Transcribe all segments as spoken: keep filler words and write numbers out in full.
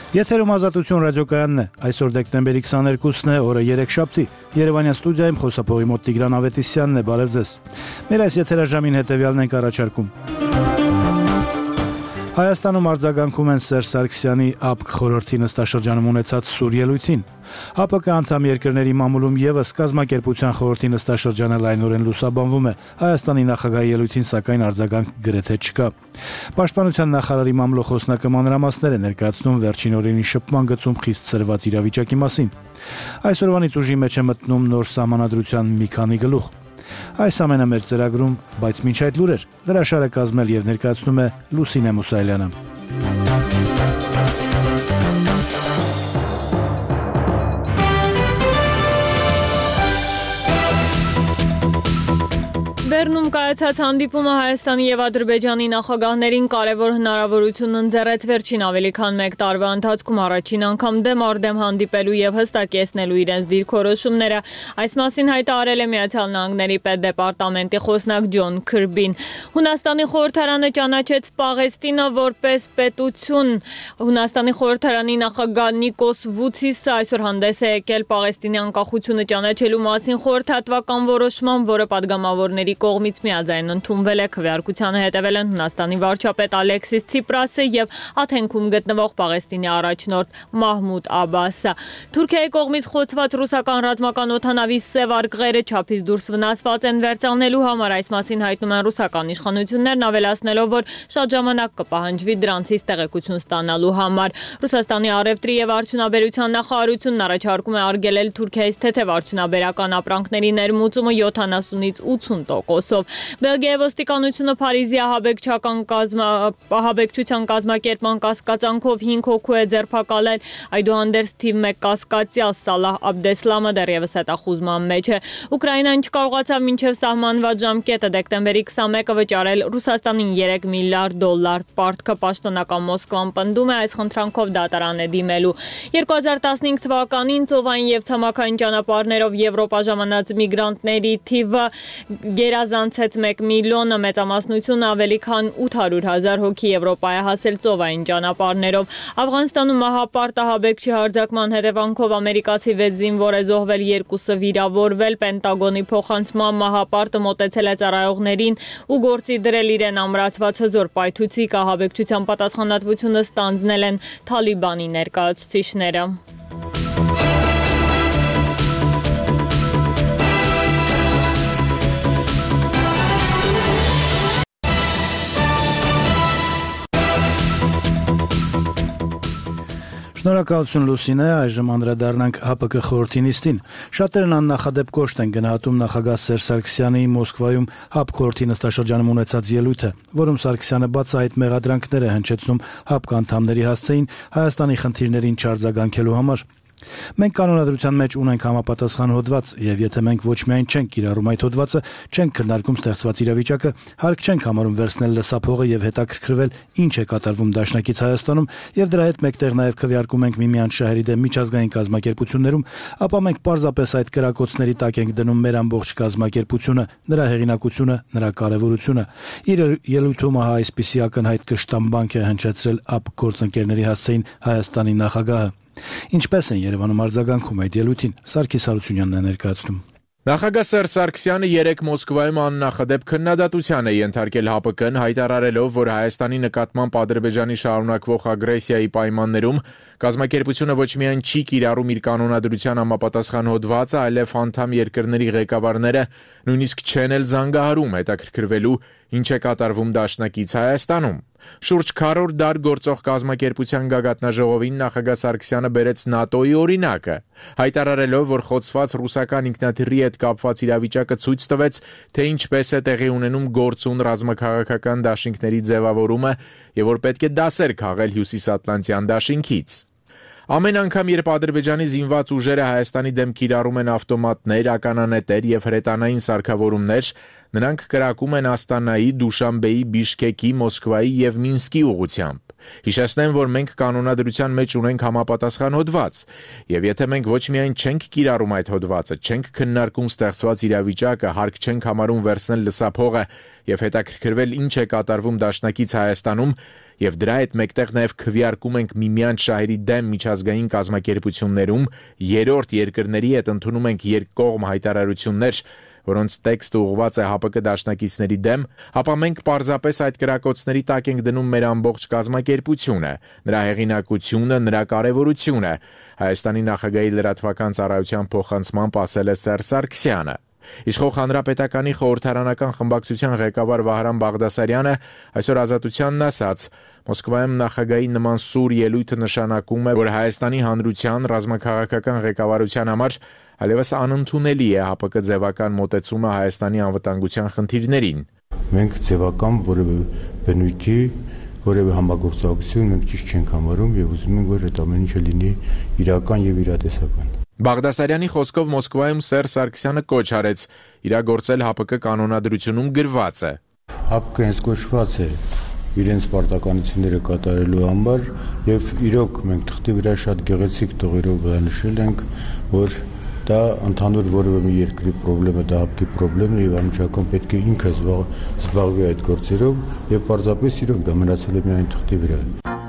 Եթերում Ազատություն ռադիոկայանն է, այսօր դեկտեմբերի քսաներկուսն է, օրը երեքշաբթի, Երևանյան ստուդիայում խոսափողի մոտ Տիգրան Ավետիսյանն է, բարև ձեզ։ Մեր այս եթերաժամին հետևյալն ենք առաջարկում։ Հայաստանում արձագանքում են Սերժ Սարգսյանի ԱՊԿ խորհրդի նստաշրջանում ունեցած սուր ելույթին։ ՀԱՊԿ անդամ երկրների մամուլում ևս կազմակերպության խորհրդի նստաշրջանը լայնորեն լուսաբանվում է, Հայաստանի նախագահի ելույթին սակայն արձագանք գրեթե չկա։ Պաշտպանության նախարարի մամլոխոսնակը մանրամասներ է ներկայացնում վերջին օրերի շփման գծում խիստ սրված իրավիճակի մասին։ Այսօրվանից ուժի մեջ է մտնում նոր սահմանադրության մի քանի գլուխ։ Այս ամենը մեր ծրագրում, բայց մինչ այդ լուրեր, հրաշալը կազմել եւ ներկայացնում է Լուսինե Մուսայելյանը։ Բեռնում կայացած հանդիպումը Հայաստանի եւ Ադրբեջանի նախագահներին կարևոր հնարավորություն ընձեռեց վերջին ավելի քան մեկ տարվա ընթացքում առաջին անգամ դեմ առ դեմ հանդիպելու եւ հստակեցնելու իրենց դիրքորոշումները։ Այս մասին հայտարարել է Միացյալ Նահանգների պետդեպարտամենտի խոսնակ Ջոն Քըրբին։ Հունաստանի խորհրդարանը ճանաչեց Պաղեստինը որպես պետություն։ Հունաստանի խորհրդարանի նախագահ Նիկոս Վուցիսը այսօր հանդես է եկել Պաղեստինի անկախությունը ճանաչելու մասին խորհրդատվական որոշման, որը падգամավորների կողմից միաձայն ընդունվել է։ Քվեարկությանը հետևել են Հունաստանի վարչապետ Ալեքսիս Ցիպրասը եւ Աթենքում գտնվող Պաղեստինի առաջնորդ Մահմուդ Աբասը։ Թուրքիայի կողմից խոցված ռուսական ռազմական օդանավի սև արգղերը չափից դուրս վնասված են վերծանելու համար, այս մասին հայտնում են ռուսական իշխանություններն, ավելացնելով, որ շատ ժամանակ կպահանջվի դրանցից տեղեկություն ստանալու համար։ Ռուսաստանի առևտրի եւ արդյունաբերության նախարարությունն առաջարկում է արգելել Թուրքիայից թեթև արդյունաբերական ապրանքների ներմուծումը յոթանասունից ութուն տոկոսով։ Բելգիայի ոստիկանությունը Փարիզի ահաբեկչական կազմա ահաբեկչության կազմակերպման կասկածանքով հինգ հոգու է ձերբակալել, այդուհանդերձ թիվ մեկ կասկածյալ Սալահ Աբդեսլամը դեռևս հետախուզման մեջ է։ Ուկրաինան չկարողացավ մինչև սահմանված ժամկետը դեկտեմբերի քսանմեկը վճարել Ռուսաստանին երեք միլիարդ դոլար պարտքը, պաշտոնական Մոսկվան պնդում է այս խնդրանքով դատարան է դիմելու։ երկու հազար տասնհինգ թվականին ծովային եւ ցամաքային ճանապարհներով Եվրոպա ժամանած միգրանտների թիվը գերազանցեց մեկ միլիոնը, մեծամասնությունը ավելի քան ութ հարյուր հազար հոգի Եվրոպա է հասել ծովային ճանապարհներով։ Աֆղանստանում ահապարտ ահաբեկչի հարձակման հետևանքով ամերիկացի վեց զինվոր է զոհվել, երկուսը վիրավորվել։ Պենտագոնի փոխանցման ահապարտը մոտեցել է ծառայողներին ու գործի դրել իրեն ամրացված հզոր պայթուցիկ, ահաբեկչության պատասխանատվությունը ստանձնել են Թալիբանի ներկայացուցիչները։ Շնորհակալություն Լուսինե, այժմ անդրադառնանք ՀԱՊԿ խորհրդի նիստին։ Շատերն աննախադեպ կոշտ են գնահատում նախագահ Սերժ Սարգսյանի Մոսկվայում ՀԱՊԿ խորհրդի նստաշրջանում ունեցած ելույթը, որում Սարգսյանը բացահայտ մեղադրանքներ է հնչեցնում ՀԱՊԿ անդամների հասցեին Հայաստանի խնդիրներին չարձագանքելու համար։ Մենք կանոնադրության մեջ ունենք համապատասխան հոդված, եւ եթե մենք ոչ միայն չենք կիրառում այդ հոդվածը, չենք քննարկում ստեղծված իրավիճակը, հարկ չենք համարում վերցնել լսափողը եւ հետաքրքրվել ինչ է կատարվում դաշնակից Հայաստանում, եւ դրա հետ մեկտեղ նաեւ քվեարկում ենք միմյանց շահերի դեմ միջազգային կազմակերպություններում, ապա մենք պարզապես այդ կրակոցների տակ ենք դնում մեր ամբողջ կազմակերպությունը, նրա հեղինակությունը, նրա կարեւորությունը։ Իր ելույթում ահա այսպիսի ակնհայտ կշտամբանք է հնչեցրել ԱՊԿ գործընկերների հասցեին Հայաստանի նախագահը։ Ինչպես են Երևանում արձագանքում այդ ելույթին, Սարգիս Հարությունյանն է ներկայացնում։ Նախագահ Սերժ Սարգսյանը երեկ Մոսկվայում աննախադեպ քննադատության է ենթարկել ՀԱՊԿ-ն, հայտարարելով, որ Հայաստանի նկատմամբ Ադրբեջանի շարունակվող ագրեսիայի պայմաններում կազմակերպությունը ոչ միայն չի կիրառում իր կանոնադրության համապատասխան հոդվածը, այլև անդամ երկրների ղեկավարները նույնիսկ չեն էլ զանգահարում հետաքրքրվելու ինչ է կատարվում դաշնակից Հայաստանում։ Շուրջ քառորդ դար գործող կազմակերպության գագաթնաժողովին նախագահ Սարգսյանը բերեց ՆԱՏՕ-ի օրինակը, հայտարարելով, որ խոցված ռուսական ինքնաթիռի հետ կապված իրավիճակը ցույց տվեց, թե ինչպես է տեղի ունենում գործուն ռազմաքաղաքական դաշինքների ձևավորումը եւ որ պետք է դասեր քաղել Հյուսիսատլանտյան դաշինքից։ Ամեն անգամ, երբ Ադրբեջանի զինված ուժերը Հայաստանի դեմ կիրառում են ավտոմատներ, ականանետեր եւ հրետանային սարքավորումներ, նրանք կրակում են Աստանայի, Դուշանբեի, Բիշկեկի, Մոսկվայի եւ Մինսկի ուղղությամբ։ Հիշեցնեմ, որ մենք կանոնադրության մեջ ունենք համապատասխան հոդված, եւ եթե մենք ոչ միայն չենք կիրառում այդ հոդվածը, չենք քննարկում ստեղծված իրավիճակը, հարկ չենք համարում վերցնել լսափողը եւ հետաքրքրվել ինչ է կատարվում դաշնակից Հայաստանում, եւ դրա հետ մեկտեղ նաեւ քվեարկում ենք միմյանց շահերի դեմ միջազգային կազմակերպություններում, երրորդ երկրների հետ ընդունում ենք երկկողմ հայտարարություններ, որոնց տեքստը ուղղված է ՀԱՊԿ դաշնակիցների դեմ, ապա մենք պարզապես այդ կրակոցների տակ ենք դնում մեր ամբողջ կազմակերպությունը, նրա հեղինակությունը, նրա կարևորությունը, Հայաստանի նախագահի լրատվական ծառայության փոխանցմամբ ասել է Սերժ Սարգսյանը։ Իշխող հանրապետականի խորհրդարանական խմբակցության ղեկավար Վահրամ Բաղդասարյանը այսօր Ազատությանն ասաց. Մոսկվայում նախագահի նման սուր ելույթը նշանակում է, որ Հայաստանի հանրության ռազմաքաղաքական ղեկավարության համար այլևս անընդունելի է ՀԱՊԿ ձևական մոտեցումը Հայաստանի անվտանգության խնդիրներին։ Մենք ձևական որևէ բնույթի, որևէ համագործակցություն մենք ճիշտ չենք համարում եւ ուզում ենք, որ այդ ամեն ինչը լինի իրական եւ իրատեսական։ Բաղդասարյանի խոսքով Մոսկվայում Սերժ Սարգսյանը կոչ արեց իրագործել ՀԱՊԿ կանոնադրությունում գրված է։ ՀԱՊԿ հենց կոչված է իրենց պարտականությունները կատարելու համար եւ իրոք մենք թղթի վրա շատ գեղեցիկ տողերով նշել ենք, որ դա ընդհանուր որևէ մի երկրի խնդիրը դա ՀԱՊԿ-ի խնդիրն է եւ անմիջական պետք է ինքը զբաղվի այդ գործերով եւ պարզապես իրոք դա մնացել է միայն թղթի վրա։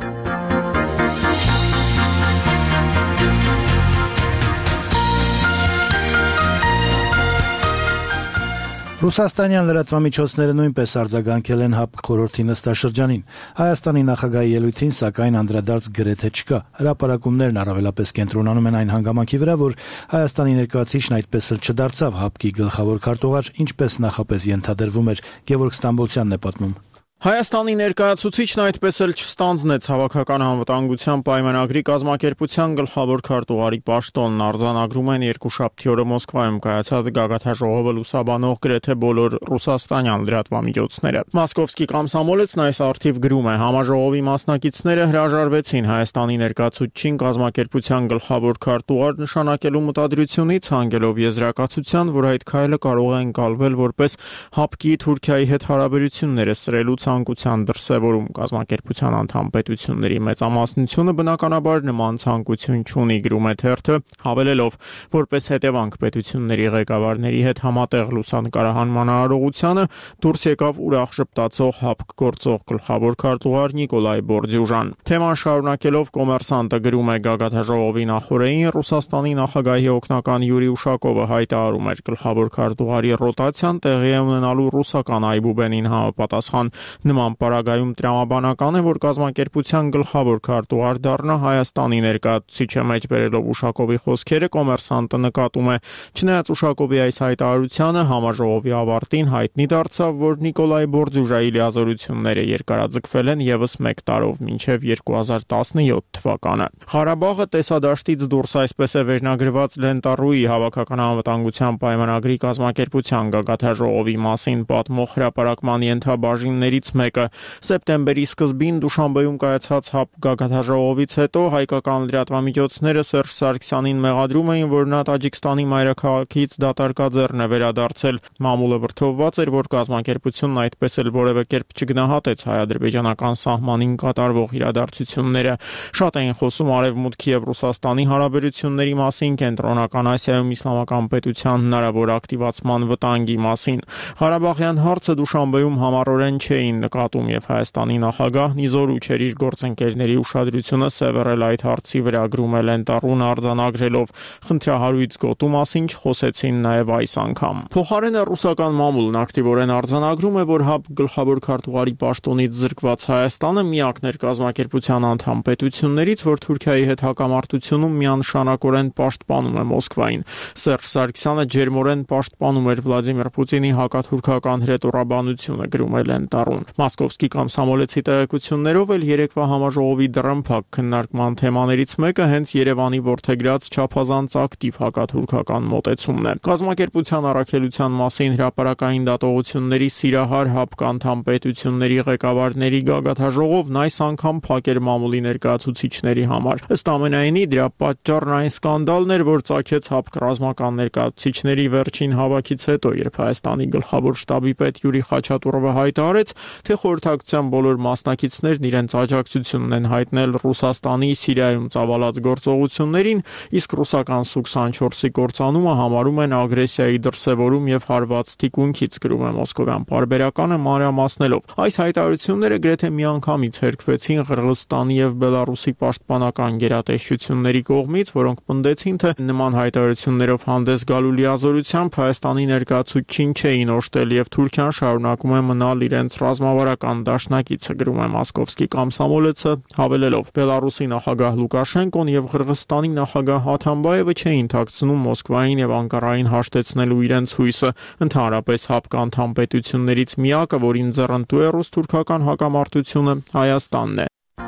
Ռուսաստանյան լրատվամիջոցները նույնպես արձագանքել են ՀԱՊԿ խորհրդի նստաշրջանին։ Հայաստանի նախագահի ելույթին սակայն անդրադարձ գրեթե չկա։ Հրապարակումներն առավելապես կենտրոնանում են այն հանգամանքի վրա, որ Հայաստանի ներկայացուցիչն այդպես էլ չդարձավ ՀԱՊԿ-ի գլխավոր քարտուղար, ինչպես նախապես ենթադրվում էր։ Գևորգ Ստամբոլցյանն է պատմում։ Հայաստանի ներկայացուցիչն այդպես էլ չստանձնեց հավաքական անվտանգության պայմանագրի կազմակերպության գլխավոր քարտուղարի պաշտոնն, արձանագրում են երկուշաբթի օրը Մոսկվայում կայացած գագաթաժողովը լուսաբանող գրեթե բոլոր ռուսաստանյան լրատվամիջոցները։ Մոսկովսկի կոմսոմոլեցն այս առթիվ գրում է. համաժողովի մասնակիցները հրաժարվեցին Հայաստանի ներկայացուցչին կազմակերպության գլխավոր քարտուղար նշանակելու մտադրությունից, հանգելով եզրակացության, որ այդ քայլը կարող է ընկալվել որպես ՀԱՊԿ-ի Թուրքիայի հետ հարաբերությունները սրելու ցանկության դրսևորում։ Կազմակերպության անդամ պետությունների մեծամասնությունը բնականաբար նման ցանկություն չունի, գրում է թերթը, հավելելով, որպես հետևանք պետությունների ղեկավարների հետ համատեղ լուսանկարահանման արարողությանը դուրս եկավ ուրախ ժպտացող ՀԱՊԿ գործող գլխավոր քարտուղար Նիկոլայ Բորդյուժան։ Թեման շարունակելով կոմերսանտը գրում է գագաթաժողովի նախօրեին Ռուսաստանի նախագահի օգնական Յուրի Ուշակովը հայտարարում էր գլխավոր քարտուղարի ռոտացիան տեղի է ունենալու ռուսական այբուբենին համապատասխան։ Նման պարագայում տրամաբանական է, որ կազմակերպության գլխավոր քարտուղար դառնա Հայաստանի ներկայացուցիչը, մեջ բերելով Ուշակովի խոսքերը կոմերսանտը նկատում է։ Չնայած Ուշակովի այս հայտարարությանը համաժողովի ավարտին հայտնի դարձավ, որ Նիկոլայ Բորդյուժայի լիազորությունները երկարաձգվել են եւս մեկ տարով մինչեւ երկու հազար տասնյոթ թվականը։ Ղարաբաղը տեսադաշտից դուրս այսպես է վերնագրված Լենտարուի հավաքական անվտանգության պայմանագրի կազմակերպության գագաթաժողովի մասին պատմող հրապարակման ենթաբաժինների մեկը սեպտեմբերի սկզբին Դուշանբեում կայացած ՀԱՊԿ գագաթաժողովից հետո հայկական լրատվամիջոցները Սերժ Սարգսյանին մեղադրում էին, որ նա Տաջիկստանի մայրաքաղաքից դատարկաձեռն է վերադարձել։ Մամուլը վրդովված էր, որ կազմակերպությունն այդպես էլ որևէ կերպ չգնահատեց հայ-ադրբեջանական սահմանին կատարվող իրադարձությունները։ Շատ էին խոսում Արևմուտքի եւ Ռուսաստանի հարաբերությունների մասին, Կենտրոնական Ասիայում իսլամական պետության հնարավոր ակտիվացման վտանգի մասին։ Ղարաբաղյան հարցը Դուշանբեում համառորեն չէին նկատում եւ Հայաստանի նախագահն իզորու չէր իր գործընկերների ուշադրությունը սևեռել այդ հարցի վրա, գրում է Լենտարուն արձանագրելով խնդրահարույց գոտու մասին չխոսեցին նաեւ այս անգամ։ Փոխարենը ռուսական մամուլն ակտիվորեն արձանագրում է, որ ՀԱՊԿ գլխավոր քարտուղարի պաշտոնից զրկված Հայաստանը միակն էր կազմակերպության անդամ պետություններից, որ Թուրքիայի հետ հակամարտությունում միանշանակորեն պաշտպանում է Մոսկվային։ Սերժ Սարգսյանը ջերմորեն պաշտպանում էր Վլադիմիր Պուտինի հակաթուրքական հրետորաբանությունը, գրում է Լենտարուն։ Մոսկովսկի կոմսոմոլեցի տեղեկություններով էլ երեկվա համաժողովի դռնփակ քննարկման թեմաներից մեկը հենց Երևանի ворթեգրած չափազանց ակտիվ հակաթուրքական մոտեցումն է։ Կազմակերպության առաքելության մասին հրապարակային դատողությունների սիրահար ՀԱՊԿ անդամ պետությունների ղեկավարների գագաթաժողովն այս անգամ փակ էր մամուլի ներկայացուցիչների համար։ Ըստ ամենայնի դրա պատճառն այն սկանդալն էր, որ ծագեց ՀԱՊԿ ռազմական ներկայացուցիչների վերջին հավաքից հետո, երբ Հայաստանի գլխավոր շտաբի պետ Յուրի Խաչատուրովը հայտարարեց, թե խորհրդակցության բոլոր մասնակիցներն իրենց աջակցությունն են հայտնել Ռուսաստանի Սիրիայում ծավալած գործողություններին, իսկ ռուսական Սու քսանչորսի կործանումը համարում են ագրեսիայի դրսևորում եւ հարված թիկունքից, գրում է Մոսկովյան պարբերականը մանրամասնելով։ Այս հայտարարությունները գրեթե միանգամից հերքվեցին Ղրղըզստանի եւ Բելարուսի պաշտպանական գերատեսչությունների կողմից, որոնք պնդեցին, թե նման հայտարարություններով հանդես գալու լիազորությամբ Հայաստանի ներկայացուցիչին չէին օժտել եւ Թուրքիան շարունակում է մնալ իրենց ռազմավարական դաշնակիցը, գրում է Մոսկովսկի կոմսոմոլեցը, հավելելով. Բելարուսի նախագահ Լուկաշենկոն եւ Ղրղըզստանի նախագահ Հաթամբաևը չէին թաքցնում Մոսկվային եւ Անկարային հաշտեցնելու իրենց հույսը։ Ընդհանրապես ՀԱՊԿ անդամ պետություններից միակը, որին ձեռնտու է ռուս-թուրքական հակամարտությունը, Հայաստանն է։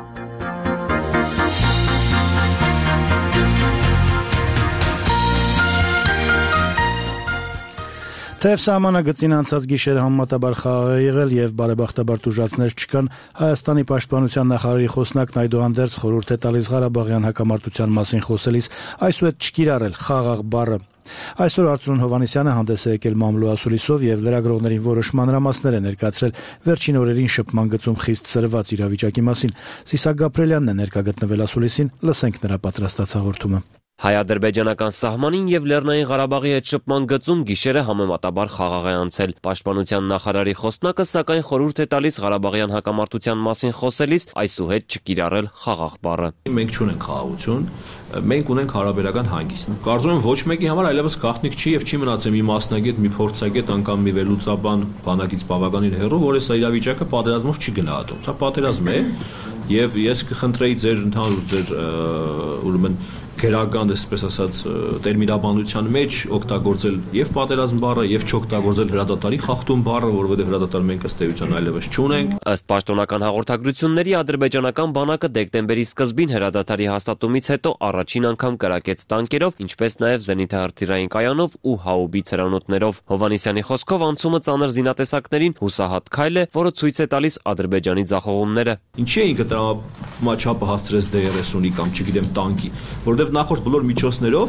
Թեև սահմանագծին անցած գիշերը համեմատաբար խաղաղ է եղել եւ բարեբախտաբար տուժածներ չկան, Հայաստանի պաշտպանության նախարարի խոսնակն այդուհանդերձ խորհուրդ է տալիս Ղարաբաղյան հակամարտության մասին խոսելիս այսուհետ չկիրառել խաղաղ բառը։ Այսօր Արծրուն Հովհաննիսյանը հանդես է եկել մամլո ասուլիսով եւ լրագրողներին որոշ մանրամասներ է ներկայացրել վերջին օրերին շփման գծում խիստ սրված իրավիճակի մասին։ Սիսակ Գաբրելյանն է ներկա գտնվել ասուլիսին, լսենք նրա պատրաստած հաղորդումը։ Հայ-ադրբեջանական սահմանին եւ Լեռնային Ղարաբաղի հետ շփման գծում գիշերը համեմատաբար խաղաղ է անցել։ Պաշտպանության նախարարի խոսնակը սակայն խորհուրդ է տալիս Ղարաբաղյան հակամարտության մասին խոսելիս այսուհետ չկիրառել խաղաղ բառը։ Մենք չունենք խաղաղություն, մենք ունենք հարաբերական հանգիստ։ Կարծում եմ ոչ մեկի համար այլևս գաղտնիք չի եւ չի մնացել մի մասնագետ, մի փորձագետ, անգամ մի վերլուծաբան բանակից բավականին հեռու, որ այս իրավիճակը պատերազմով չի գնահատում։ Սա պատերազմ է եւ ես կխնդրեի ձեր ընդհանուր ձեր ուրեմն գերական, այսպես ասած, տերմինաբանության մեջ օգտագործել եւ պատերազմ բառը եւ չօգտագործել հրադադարի խախտում բառը, որովհետեւ հրադադար մենք ըստ էության այլևս չունենք։ Ըստ պաշտոնական հաղորդագրությունների ադրբեջանական բանակը դեկտեմբերի սկզբին հրադադարի հաստատումից հետո առաջին անգամ կրակեց տանկերով, ինչպես նաեւ զենիթահրթիռային կայանով ու հաուբից հրանոթներով։ Հովհաննիսյանի խոսքով անցումը ծանր զինատեսակներին հուսահատ քայլ է, որը ցույց է տալիս Ադրբեջանի ձախողումները։ Ինչի է ինքը տրամաչափը հասցրեց դե երեսունի կամ չգիտեմ տանկի, որովհետեւ նախորդ բոլոր միջոցներով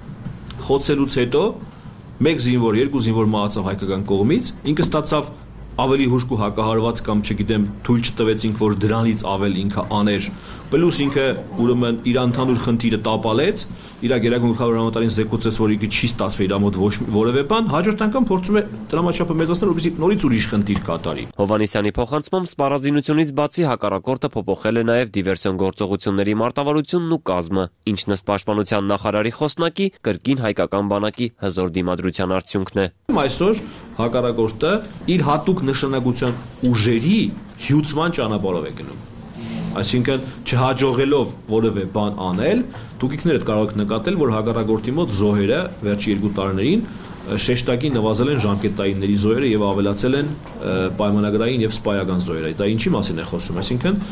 խոցելուց հետո մեկ զինվոր, երկու զինվոր մահացավ հայկական կողմից, ինքը ստացավ ավելի հուժկու հակահարված կամ չգիտեմ թույլ չտվեցինք, որ դրանից ավել ինքը աներ, պլյուս ինքը ուրեմն իր ընդհանուր խնդիրը տապալեց, իր գերագույն գլխավորամատարին զեկուցեց, որ ինքը չի ստացվել իր մոտ ոչ որևէ բան, հաջորդ անգամ փորձում է դրամաչափը մեծացնել, որպեսզի նորից ուրիշ խնդիր կատարի։ Հովհաննիսյանի փոխանցմամբ սպառազինությունից բացի հակառակորդը փոփոխել է նաև դիվերսիոն գործողությունների մարտավարությունն ու կազմը, ինչն ըստ պաշտպանության նախարարի խոսնակի կրկին հայկական բանակի հզոր դիմադրության արդյունքն է։ Այսօր հակառակորդը իր հատուկ նշանակության ուժերի հյուծման ճանապարհով է գնում։ Այսինքն չհաջողելով որևէ բան անել, դուքիքներդ կարող եք նկատել, որ հակառակորդի մոտ զոհերը վերջի երկու տարիներին շեշտակի նվազել են ժամկետայինների զոհերը եւ ավելացել են պայմանագրային եւ սպայական զոհերը։ Դա ինչի մասին է խոսում, այսինքն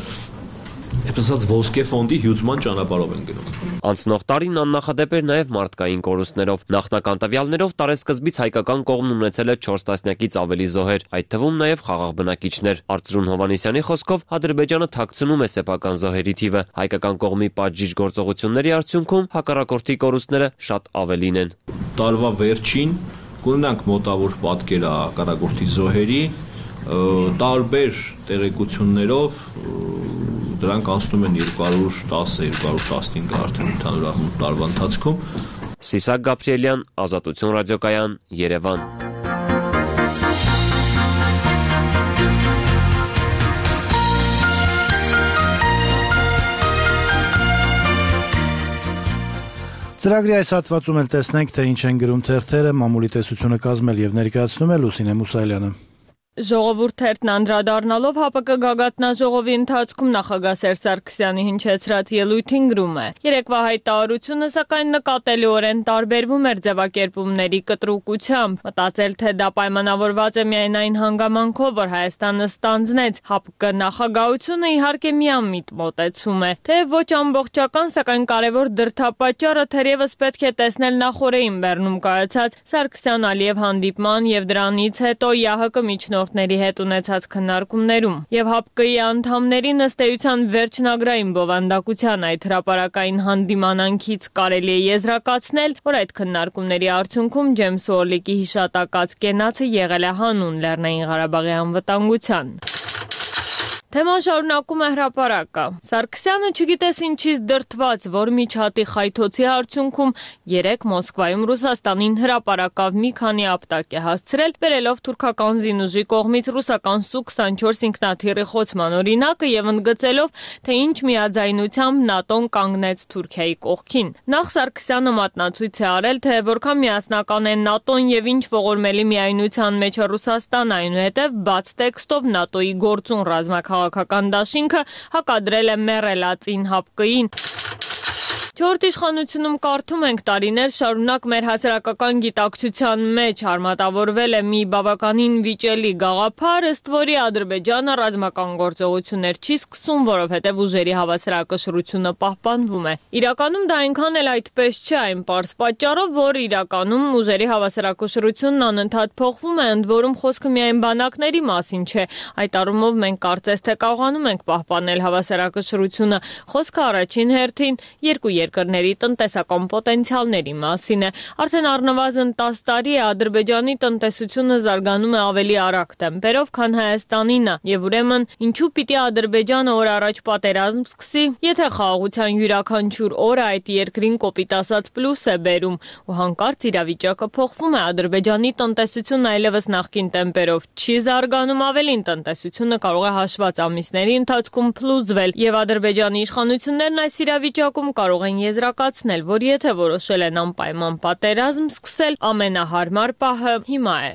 այսպես ասած ոսկե ֆոնդի հյուծման ճանապարհով են գնում։ Անցնող տարին աննախադեպ էր նաև մարդկային կորուստներով։ Նախնական տվյալներով տարեսկզբից հայկական կողմն ունեցել է չորս տասնյակից ավելի զոհեր, այդ թվում նաև խաղաղ բնակիչներ։ Արծրուն Հովհաննիսյանի խոսքով Ադրբեջանը թաքցնում է սեփական զոհերի թիվը։ Հայկական կողմի պատժիչ գործողությունների արդյունքում հակառակորդի կորուստները շատ ավելին են։ Տարվա վերջին կունենանք մոտավոր պատկերը հակառակորդի զոհերի, տարբեր տեղեկություններով դրանք անցնում են երկու հարյուր տասը երկու հարյուր տասնհինգ արդեն ընդհանուր առմամբ տարվա ընթացքում։ Սիսակ Գաբրելյան, Ազատություն ռադիոկայան, Երևան։ Ծրագրի այս հատվածում էլ տեսնենք, թե ինչ են գրում թերթերը, մամուլի տեսությունը կազմել եւ ներկայացնում է Լուսինե Մուսայելյանը։ Ժողովուրդ թերթն անդրադառնալով ՀԱՊԿ գագաթնաժողովի ընթացքում նախագահ Սերժ Սարգսյանի հնչեցրած ելույթին գրում է. Երեկվա հայտարարությունը սակայն նկատելիորեն տարբերվում էր ձևակերպումների կտրուկությամբ, մտածել, թե դա պայմանավորված է միայն այն հանգամանքով, որ Հայաստանը ստանձնեց, ՀԱՊԿ նախագահությունը իհարկե միամիտ մոտեցում է, թեև ոչ ամբողջական, սակայն կարևոր դրդապատճառը թերևս պետք է տեսնել նախորդին Բեռնում կայացած Սարգսյան-Ալիև հանդիպման եւ դրանից հետո ԵԱՀԿ միջնորդների հետ ունեցած քննարկումներում եւ ՀԱՊԿ-ի անդամներին ըստ էության վերջնագրային բովանդակության այդ հրապարակային հանդիմանանքից կարելի է եզրակացնել, որ այդ քննարկումների արդյունքում Ջեյմս Օրլիկի հիշատակած կենացը եղել է հանուն Լեռնային Ղարաբաղի անվտանգության։ Թեման շարունակում է հրապարակը։ Սարգսյանը չգիտես ինչից դրդված, որ միջհատի խայթոցի արդյունքում երեկ Մոսկվայում Ռուսաստանին հրապարակավ մի քանի ապտակ է հասցրել, բերելով թուրքական զինուժի կողմից ռուսական Սու քսանչորս ինքնաթիռի խոցման օրինակը եւ ընդգծելով, թե ինչ միաձայնությամբ ՆԱՏՕ-ն կանգնեց Թուրքիայի կողքին։ Նախ Սարգսյանը մատնացույց է արել, թե որքան միասնական է ՆԱՏՕ-ն եւ ինչ ողորմելի միայնության մեջ է Ռուսաստանը, այնուհետեւ բաց տեքստով ՆԱՏՕ-ի գործուն ռազմական քաղաքական դաշինքը հակադրել է մեռելածին հապկին։ Չորրորդ իշխանությունում կարդում ենք տարիներ շարունակ մեր հասարակական գիտակցության մեջ արմատավորվել է մի բավականին վիճելի գաղափար, ըստ որի Ադրբեջանը ռազմական գործողություններ չի սկսում, որովհետև ուժերի հավասարակշռությունը պահպանվում է։ Իրականում դա այնքան էլ այդպես չէ, այն պարզ պատճառով, որ իրականում ուժերի հավասարակշռությունն անընդհատ փոխվում է, ընդ որում խոսքը միայն բանակների մասին չէ։ Այդ առումով մենք կարծես թե կարողանում ենք պահպանել հավասարակշռությունը։ Խոսքը առաջին հերթին երկու երկրների տնտեսական պոտենցիալների մասին է։ Արդեն առնվազն տասը տարի է Ադրբեջանի տնտեսությունը զարգանում է ավելի արագ տեմպերով, քան Հայաստանինը, եւ ուրեմն ինչու պիտի Ադրբեջանը օր առաջ պատերազմ սկսի, եթե խաղաղության յուրաքանչյուր օրը այդ երկրին կոպիտ ասած պլյուս է բերում, ու հանկարծ իրավիճակը փոխվում է, Ադրբեջանի տնտեսությունն այլևս նախկին տեմպերով չի զարգանում, ավելին տնտեսությունը կարող է հաշված ամիսների ընթացքում փլուզվել, եւ Ադրբեջանի իշխանություններն այս իրավիճակում կարող են եզրակացնել, որ եթե որոշել են անպայման պատերազմ սկսել, ամենահարմար պահը հիմա է։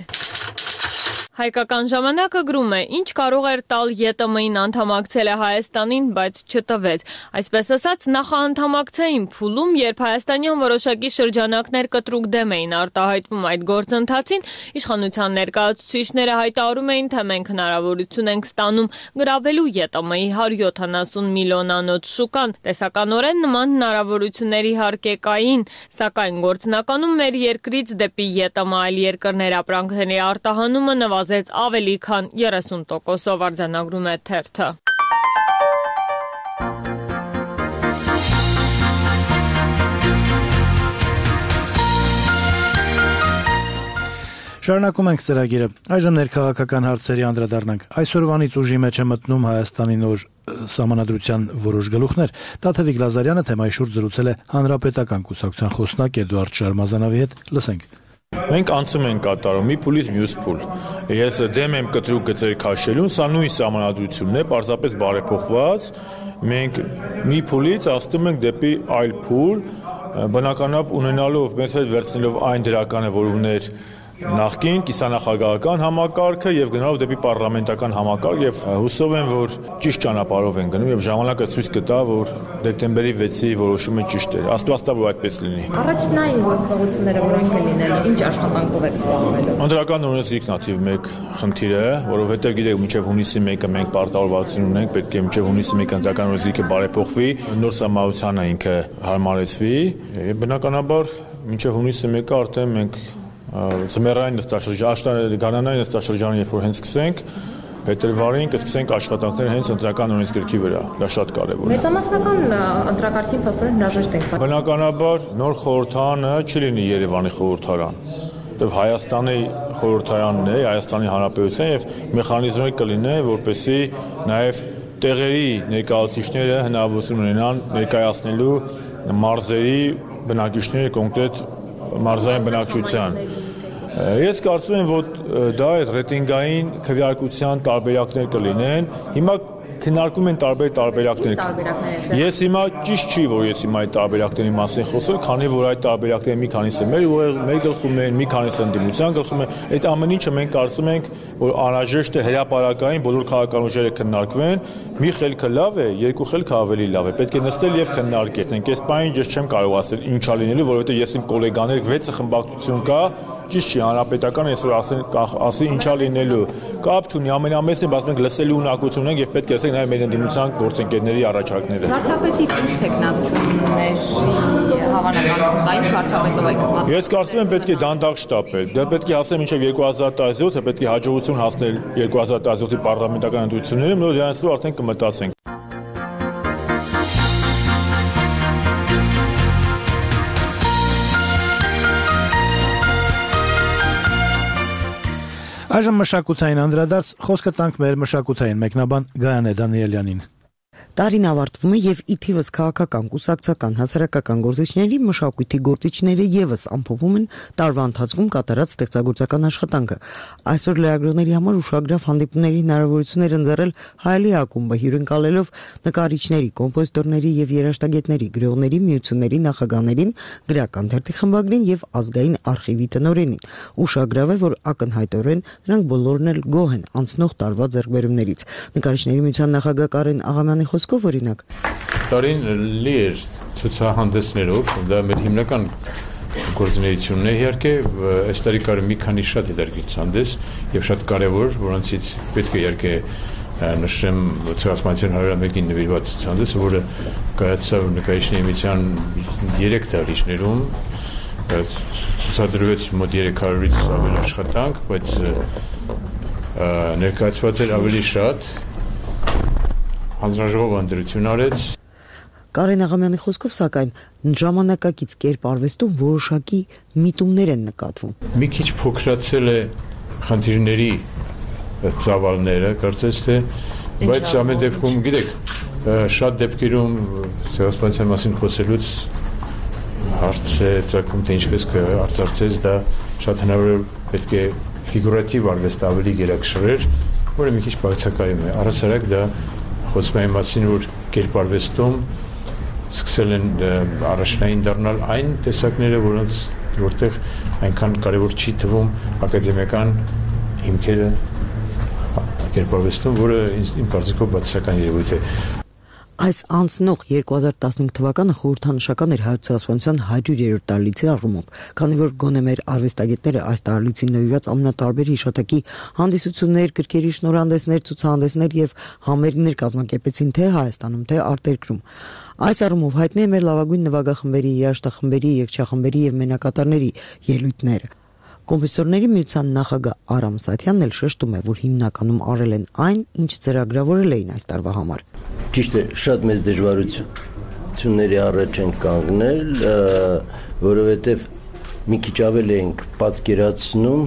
Հայկական ժամանակը գրում է, ինչ կարող էր տալ ԵՏՄ-ին անդամակցել է Հայաստանին, բայց չտվեց։ Այսպես ասած, նախաանդամակցային փուլում, երբ հայաստանյան որոշակի շրջանակներ կտրուկ դեմ էին արտահայտվում այդ գործընթացին, իշխանության ներկայացուցիչները հայտարարում էին, թե մենք հնարավորություն ենք ստանում գրավելու ԵՏՄ-ի հարյուր յոթանասուն միլիոնանոց շուկան։ Տեսականորեն նման հնարավորություններ իհարկե կային, սակայն գործնականում մեր երկրից դեպի ԵՏՄ այլ երկրներ ապրանքների արտահանումը նվազեց ավելի քան երեսուն տոկոսով, արձանագրում է թերթը։ Շարունակում ենք ծրագիրը։ Այժմ ներքաղաքական հարցերի անդրադառնանք։ Այսօրվանից ուժի մեջ է մտնում Հայաստանի նոր սահմանադրության որոշ գլուխներ։ Տաթևիկ Լազարյանը թեմայի շուրջ զրուցել է Հանրապետական կուսակցության խոսնակ Էդուարդ Շարմազանովի հետ։ Լսենք։ Մենք անցում ենք կատարում մի փուլից մյուս փուլ։ Ես դեմ եմ կտրուկ գծեր քաշելուն, սա նույն սահմանադրությունն է, պարզապես բարեփոխված։ Մենք մի փուլից ասում ենք դեպի այլ փուլ, բնականաբար ունենալով մեզ հետ վերցնելով այն դրական որ ուներ նախկին կիսանախագահական համակարգը եւ գնալով դեպի պարլամենտական համակարգ եւ հուսով եմ որ ճիշտ ճանապարհով են գնում եւ ժամանակը ցույց կտա որ դեկտեմբերի վեցի որոշումը ճիշտ է աստված տա որ այդպես լինի առաջնային գործողությունները որոնք են լինելու ինչ աշխատանքով եք զբաղվելու Ընդրական օրենս ինքնաթիվ մեկ խնդիր է որովհետեւ գիտեք մինչեւ հունիսի մեկը մենք պարտավորվածություն ունենք պետք է մինչեւ հունիսի մեկը ընդրական օրենս ինքը բարեփոխվի նոր սահմանությանը ինքը հարմարեցվի եւ բնականաբար մինչեւ հունիսի մեկը արդեն մենք Ձմեռային նստաշրջան, գարնանային նստաշրջանը երբ որ հենց սկսենք, փետրվարին կսկսենք աշխատանքները հենց ընտրական օրենսգրքի վրա, դա շատ կարևոր է։ Մեծամասնական ընտրակարգին փաստորեն հրաժեշտ ենք։ Բնականաբար նոր խորհրդարանը չի լինի Երևանի խորհրդարան, որտեղ Հայաստանի խորհրդարանն է, Հայաստանի Հանրապետության եւ մեխանիզմներ կլինեն, որպեսզի նաեւ տեղերի ներկայացուցիչները հնարավորություն ունենան ներկայացնելու մարզերի բնակիչների կոնկրետ մարզային բնակչության։ Ես կարծում եմ, որ դա այդ ռեյտինգային քվեարկության տարբերակներ կլինեն։ Հիմա քննարկում են տարբեր տարբերակներ։ Ես հիմա ճիշտ չի, որ ես հիմա այդ տարբերակների մասին խոսել, քանի որ այդ տարբերակները մի քանիսը մեր մեր գլխում են, մի քանիսը ընդդիմության գլխում են։ Այդ ամեն ինչը մենք կարծում ենք, որ անհրաժեշտ է հրապարակային բոլոր քաղաքական ուժերը քննարկվեն։ Մի խելքը լավ է, երկու խելքը ավելի լավ է։ Պետք է նստել եւ քննարկել։ Այս բանին ես չեմ կարող ասել ինչա լինելու, որովհետեւ ես իմ գոլեգաներ վեցը խմբակցություն կա, ճիշտ չի, հանրապետական այսօր ասեն ասի ինչա լինելու։ Կապ չունի, ամենամեծն է, բայց մենք լսելու ունակություն ունենք եւ պետք է լսենք նաեւ մեր ընդդիմության գործընկերների առաջարկները։ Վարչապետի ինչ տեխնացություններ հավանականություն կա, ինչ վարչապետով եք կապ։ Ես կարծում եմ պետք է դանդաղ շտապել։ Դա պետք է ասեմ մինչեւ երկու հազար տասնյոթը պետք է հաջողություն հասնել երկու հազար տասնյոթի պարլամենտական ընտրություններին, նոր դրանցով արդեն կմտածենք։ Այժմ մշակութային անդրադարձ, խոսքը տանք մեր մշակութային մեկնաբան Գայանե Դանիելյանին։ Տարին ավարտվում է եւ ի թիվս քաղաքական, կուսակցական, հասարակական գործիչների, մշակույթի գործիչները եւս ամփոփում են տարվա ընթացքում կատարած ստեղծագործական աշխատանքը։ Այսօր լրագրողների համար ուշագրավ հանդիպումների հնարավորություններ ընձեռել Հայելի ակումբը, հյուրընկալելով նկարիչների, կոմպոզիտորների եւ երաժշտագետների, գրողների միությունների նախագահներին, գրական թերթի խմբագրին եւ ազգային արխիվի տնօրենին։ Ուշագրավ է, որ ակնհայտորեն նրանք բոլորն էլ գոհ են անցնող տարվա ձեռքբերումներից։ Նկարիչների միության նախագահ Կարեն Աղամյանի խոսքով օրինակ Տարին լի էր ցուցահանդեսներով, դա մեր հիմնական գործունեությունն է իհարկե, այս տարի կար մի քանի շատ հետաքրքիր ցուցահանդես եւ շատ կարեւոր, որոնցից պետք է իհարկե նշեմ ցեղասպանության հարյուրամեկին նվիրված ցուցահանդեսը, որը կայացավ նկարիչների միության երեք տարիներում, ցուցադրվեց մոտ երեք հարյուրից ավել աշխատանք, բայց ներկայացված էր ավելի շատ հանձնաժողով ընտրություն արեց։ Կարեն Աղամյանի խոսքով, սակայն ժամանակակից կերպ արվեստում որոշակի միտումներ են նկատվում։ Մի քիչ փոքրացել է խնդիրների ծավալները, կարծես թե, բայց ամեն դեպքում, գիտեք, շատ դեպքերում ցեղասպանության մասին խոսելուց հարց է ծագում, թե ինչպես կարծարծես, դա շատ հնարավոր պետք է ֆիգուրատիվ արվեստ ավելի գերակշռեր, որը մի քիչ բացակայում է։ Առհասարակ դա խոսում է մասին, որ կերպարվեստում սկսել են առաջնային դառնալ այն տեսակները, որոնց որտեղ այնքան կարևոր չի թվում ակադեմիական հիմքերը կերպարվեստում, որը իմ կարծիքով բացասական երևույթ է։ Այս անցնող երկու հազար տասնհինգ թվականը խորհրդանշական էր հայոց ցեղասպանության հարյուրերորդ տարելիցի առումով, քանի որ գոնե մեր արվեստագետները այս տարելիցին նվիրված ամենատարբեր հիշատակի հանդիսություններ, գրքերի շնորհանդեսներ, ցուցահանդեսներ եւ համերգներ կազմակերպեցին թե Հայաստանում, թե արտերկրում։ Այս առումով հայտնի է մեր լավագույն նվագախմբերի, երաժշտախմբերի, երգչախմբերի եւ մենակատարների ելույթները։ Կոմպոզիտորների միության նախագահ Արամ Սաթյանն էլ շեշտում է, որ հիմնականում արել են այն, ինչ ծրագրավորել էին այս տարվա համար։ Ճիշտ է, շատ մեծ դժվարությունների առաջ են կանգնել, որովհետև մի քիչ ավելի ենք պատկերացնում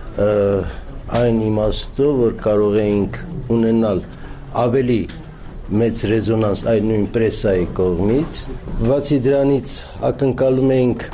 այն իմաստով, որ կարող էինք ունենալ ավելի մեծ ռեզոնանս այդ նույն պրեսայի կողմից, բացի դրանից ակնկալում էինք,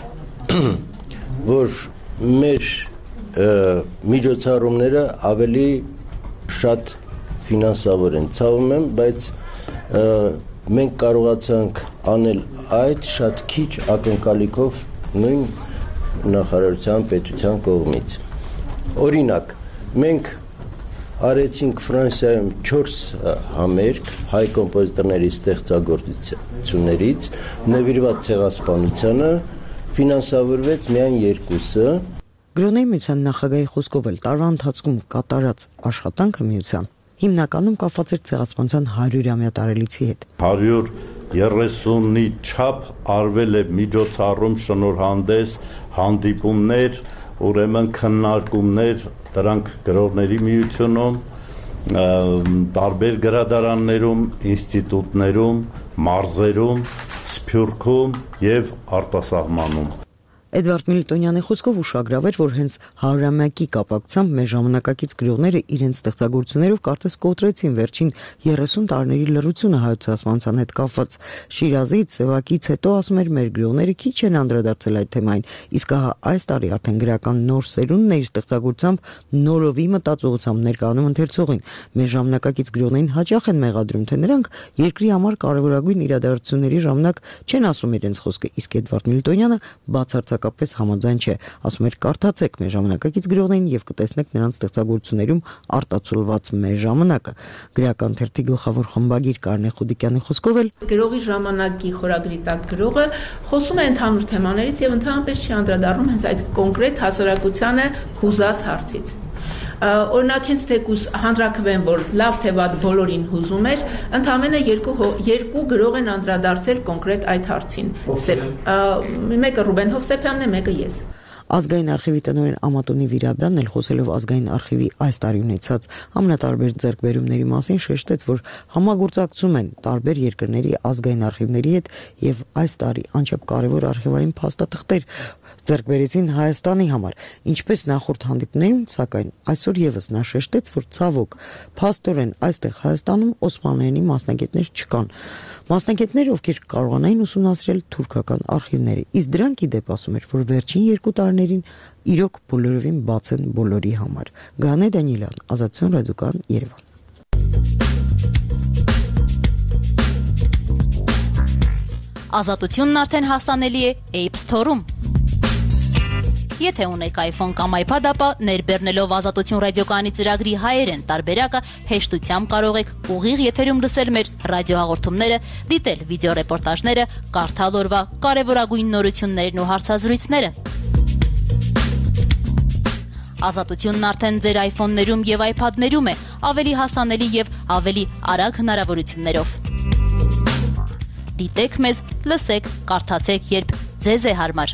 որ մեր միջոցառումները ավելի շատ ֆինանսավոր են, ցավում եմ, բայց մենք կարողացանք անել այդ շատ քիչ ակնկալիքով նույն նախարարության պետության կողմից։ Օրինակ, մենք արեցինք Ֆրանսիայում չորս համերգ հայ կոմպոզիտորների ստեղծագործություններից, նվիրված ցեղասպանությանը, ֆինանսավորվեց միայն երկուսը։ Գրողների միության նախագահի խոսքով էլ տարվա ընթացքում կատարած աշխատանքը միության հիմնականում կապված էր ցեղասպանության հարյուրամյա տարելիցի հետ։ հարյուր երեսունի չափ արվել է միջոցառում, շնորհանդես, հանդիպումներ, ուրեմն քննարկումներ, դրանք գրողների միությունում, տարբեր գրադարաններում, ինստիտուտներում, մարզերում, Սփյուռքում եւ արտասահմանում։ Էդվարդ Միլտոնյանի խոսքով ուշագրավ էր, որ հենց հարյուրամյակի կապակցությամբ մեր ժամանակակից գրողները իրենց ստեղծագործություններով կարծես կոտրեցին վերջին երեսուն տարիների լռությունը հայոց ցեղասպանության հետ կապված։ Շիրազից, Սևակից հետո, ասում էր, մեր գրողները քիչ են անդրադարձել այդ թեմային, իսկ ահա այս տարի արդեն գրական նոր սերունդն է իր ստեղծագործությամբ նորովի մտածողությամբ ներկայանում ընթերցողին։ Մեր ժամանակակից գրողներին հաճախ են մեղադրում, թե նրանք երկրի համար կարևորագույն իրադարձությունների ժամանակ չեն ասում իրենց խոսքը, իսկ Էդվարդ Միլտոնյանը բացարձակապես համաձայն չէ, ասում էր, կարդացեք մեր ժամանակակից գրողներին եւ կտեսնեք նրանց ստեղծագործություններում արտացոլված մեր ժամանակը։ Գրական թերթի գլխավոր խմբագիր Կարնե Խուդիկյանի խոսքով էլ գրողի ժամանակի խորագրի տակ գրողը խոսում է ընդհանուր թեմաներից եւ ընդհանրապես չի անդրադառնում հենց այդ կոնկրետ հասարակությանը հուզած հարցից։ Օրինակ հենց թեկուզ հանրաքվեն, որ լավ թե վատ բոլորին հուզում էր, ընդամենը երկու երկու գրող են անդրադարձել կոնկրետ այդ հարցին։ Մեկը Ռուբեն Հովսեփյանն է, մեկը ես։ Ազգային արխիվի տնօրեն Ամատունի Վիրաբյանն էլ խոսելով ազգային արխիվի այս տարի ունեցած ամենատարբեր ձեռքբերումների մասին շեշտեց, որ համագործակցում են տարբեր երկրների ազգային արխիվների հետ եւ այս տարի անչափ կարեւոր արխիվային փաստաթղթեր ձեռք բերեցին Հայաստանի համար, ինչպես նախորդ հանդիպումներում, սակայն այսօր եւս նա շեշտեց, որ ցավոք փաստորեն այստեղ Հայաստանում օսմաներենի մասնագետներ չկան։ Մասնագետներ, ովքեր կարողանային ուսումնասիրել թուրքական արխիվները, իսկ դրանք ի դեպ ասում էր, որ վերջին երկու տարիներին իրոք բոլորովին բաց են բոլորի համար։ Գանե Դանիելյան, Ազատություն ռադիոկան, Երևան։ Ազատությունն արդեն հասանելի է App Store-ում։ Եթե ունեք iPhone կամ iPad, ապա ներբեռնելով Ազատություն ռադիոկայանի ծրագրի հայերեն տարբերակը հեշտությամբ կարող եք ուղիղ եթերում լսել մեր ռադիոհաղորդումները, դիտել վիդեոռեպորտաժները, կարդալ օրվա կարևորագույն նորություններն ու հարցազրույցները։ Ազատությունն արդեն ձեր iPhone-ներում եւ iPad-ներում է, ավելի հասանելի եւ ավելի արագ հնարավորություններով։ Դիտեք մեզ, լսեք, կարդացեք, երբ ձեզ է հարմար։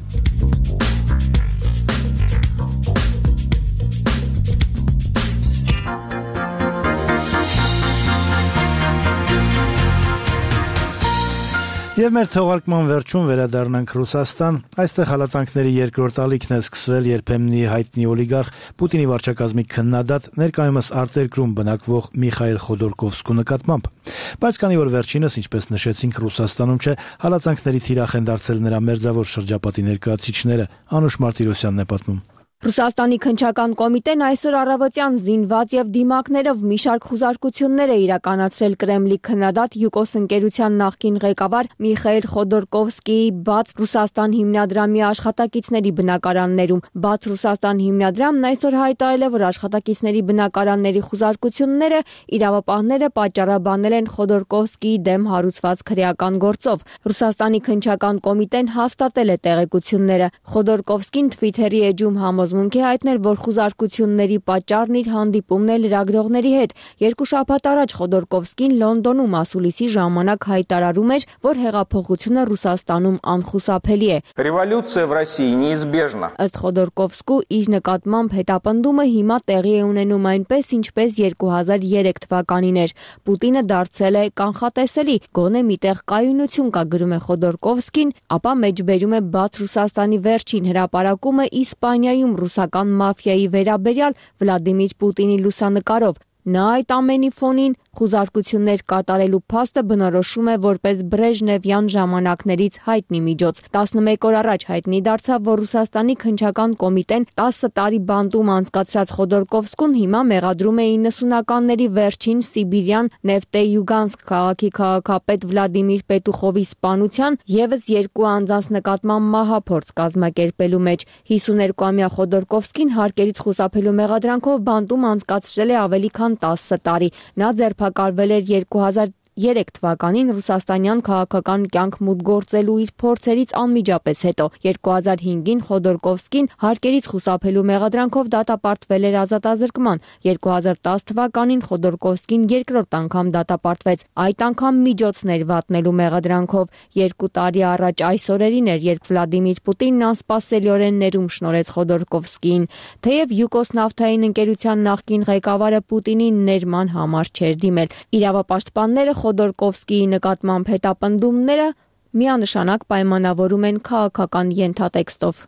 Եվ մեր թողարկման վերջում վերադառնանք Ռուսաստան, այստեղ հալածանքների երկրորդ ալիքն է սկսվել, երբեմնի հայտնի օլիգարխ Պուտինի վարչակազմի քննադատ ներկայումս արտերկրում բնակվող Միխայիլ Խոդորկովսկու նկատմամբ։ Բայց քանի որ վերջինս, ինչպես նշեցինք, Ռուսաստանում չէ, հալածանքների թիրախ են դարձել նրա մերձավոր շրջապատի ներկայացուցիչները, Անուշ Մարտիրոսյանն է պատմում։ Ռուսաստանի քննչական կոմիտեն այսօր առավոտյան զինված եւ դիմակներով մի շարք խուզարկություններ է իրականացրել Կրեմլի քննադատ յուկոս ընկերության նախկին ղեկավար Միխայիլ Խոդորկովսկիի Բաց Ռուսաստան հիմնադրամի աշխատակիցների բնակարաններում։ Բաց Ռուսաստան հիմնադրամն այսօր հայտարարել է, որ աշխատակիցների բնակարանների խուզարկությունները իրավապահները պատճառաբանել են Խոդորկովսկիի դեմ հարուցված քրեական գործով։ Ռուսաստանի քննչական կոմիտեն հաստատել է տեղեկությունները։ Խոդորկովսկին Twitter-ի էջում համոզվել Մունք է հայտնել, որ խուզարկությունների պատճառն իր հանդիպումն է լրագրողների հետ։ Երկու շաբաթ առաջ Խոդորկովսկին Լոնդոնում ասուլիսի ժամանակ հայտարարում էր, որ հեղափոխությունը Ռուսաստանում անխուսափելի է։ Ռևոլյուցիա в России неизбежна։ Ըստ Խոդորկովսկու իր նկատմամբ հետապնդումը հիմա տեղի է ունենում այնպես, ինչպես երկու հազար երեք թվականին էր։ Պուտինը դարձել է կանխատեսելի, գոնե միտեղ կայունություն կա, գրում է Խոդորկովսկին, ապա մեջբերում է Բաց Ռուսաստանի վերջին հրապարակումը Իսպանիայում ռուսական մաֆիայի վերաբերյալ Վլադիմիր Պուտինի լուսանկարով։ Նա այդ ամենի ֆոնին խուզարկություններ կատարելու փաստը բնորոշում է որպես Բրեժնևյան ժամանակներից հայտնի միջոց։ տասնմեկ օր առաջ հայտնի դարձավ, որ Ռուսաստանի քննչական կոմիտեն տասը տարի բանտում անցկացրած Խոդորկովսկուն հիմա մեղադրում է իննսունականների վերջին Սիբիրյան Նեֆտեյուգանսկ քաղաքի քաղաքապետ Վլադիմիր Պետուխովի սպանության ևս երկու անձանց նկատմամբ մահափորձ կազմակերպելու մեջ։ հիսուներկուամյա Խոդորկովսկին հարկերից խուսափելու մեղադրանքով բանտում անցկացրել է ավելի քան տասը տարի։ Նա ձերբակալվել էր երկու հազար երեք թվականին ռուսաստանյան քաղաքական կյանք մուտք գործելու իր փորձերից անմիջապես հետո։ երկու հազար հինգին Խոդորկովսկին հարկերից խուսափելու մեղադրանքով դատապարտվել էր ազատազրկման։ երկու հազար տասը թվականին Խոդորկովսկին երկրորդ անգամ դատապարտվեց, այդ անգամ միջոցներ վատնելու մեղադրանքով։ Երկու տարի առաջ այս օրերին էր, երբ Վլադիմիր Պուտինն անսպասելիորեն ներում շնորհեց Խոդորկովսկիին։ Թեև յուկոս նավթային ընկերության նախկին ղեկավարը Պուտինի ներման համար չէր դիմել։ Իրավապաշտպանները Խոդորկովսկիի նկատմամբ հետապնդումները միանշանակ պայմանավորում են քաղաքական ենթատեքստով։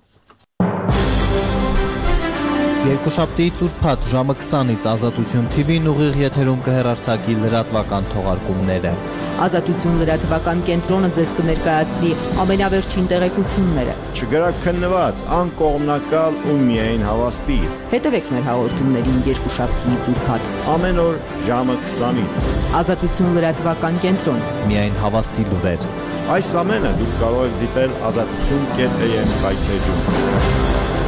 Երկուշաբթիից ուրբաթ ժամը քսանից Ազատություն Թի Վին ուղիղ եթերում կհեռարձակի լրատվական թողարկումները։ Ազատություն լրատվական կենտրոնը ձեզ կներկայացնի ամենավերջին տեղեկությունները։ Չգրաքննված, անկողմնակալ ու միայն հավաստի։ Հետևեք մեր հաղորդումներին երկուշաբթիից ուրբաթ ամեն օր ժամը քսանից։ Ազատություն լրատվական կենտրոն։ Միայն հավաստի լուրեր։ Այս ամենը դուք կարող եք դիտել ազատություն կետ էյ էմ կայքեջում։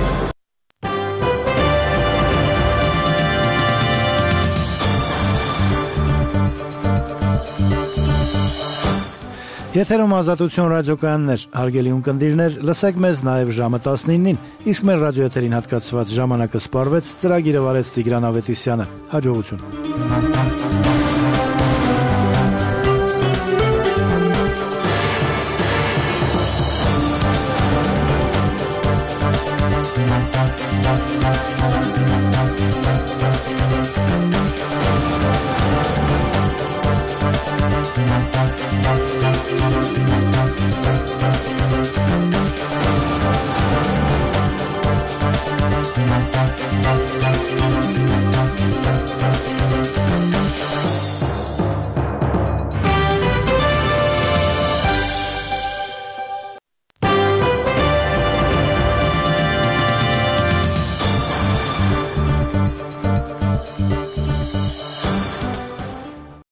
Եթերում Ազատություն ռադիոկայաններ, հարգելի ունկնդիրներ, լսեք մեզ նաև ժամը տասնինին, իսկ մեր ռադիոեթերին հատկացված ժամանակը սպառվեց, ծրագիրը վարեց Տիգրան Ավետիսյանը։ Հաջողություն։